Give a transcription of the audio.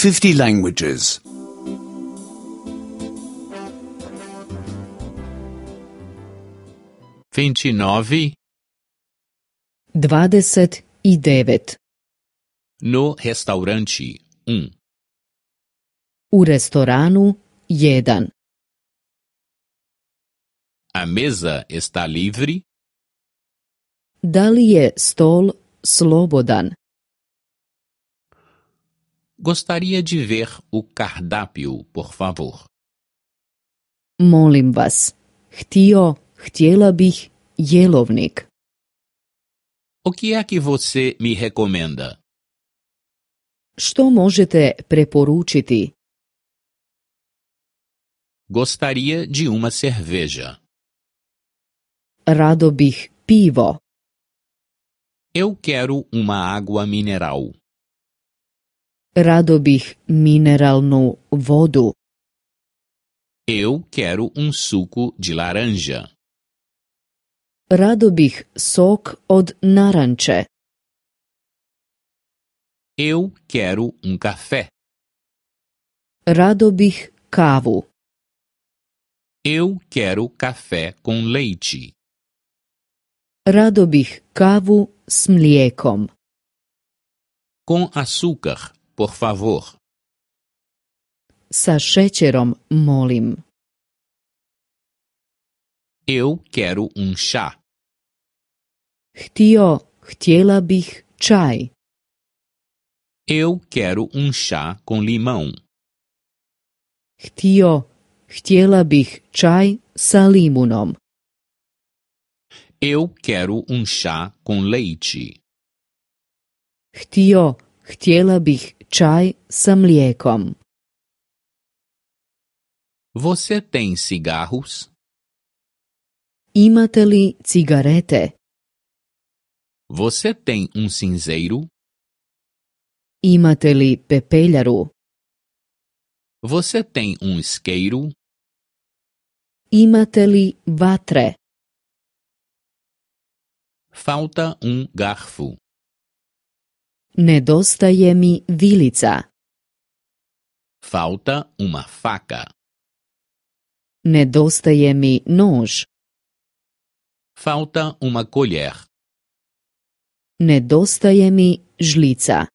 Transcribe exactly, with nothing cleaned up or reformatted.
fifty languages. vinte e nove. dvadeset i devet. No restaurante um. U restoranu jedan. A mesa está livre? Da li je stol slobodan? Gostaria de ver o cardápio, por favor. Molim vas, htio, htjela bih jelovnik. O que é que você me recomenda? Što možete preporučiti? Gostaria de uma cerveja. Rado bih pivo. Eu quero uma água mineral. Rado bih mineralnu vodu. Eu quero um suco de laranja. Rado bih sok od naranče. Eu quero um café. Rado bih kavu. Eu quero café com leite. Rado bih kavu s mlijekom. Com açúcar, por favor. Sa šećerom, molim. Eu quero um chá. Htio, htjela bih čaj. Eu quero um chá com limão. Htio, htjela bih čaj sa limunom. Eu quero um chá com leite. Htio, htjela bih čaj sa mlijekom. Você tem cigarros? Imate li cigarete? Você tem um cinzeiro? Imate li pepeljaru? Você tem um isqueiro? Imate li vatre? Falta um garfo. Nedostaje mi vilica. Falta uma faca. Nedostaje mi nož. Falta uma colher. Nedostaje mi žlica.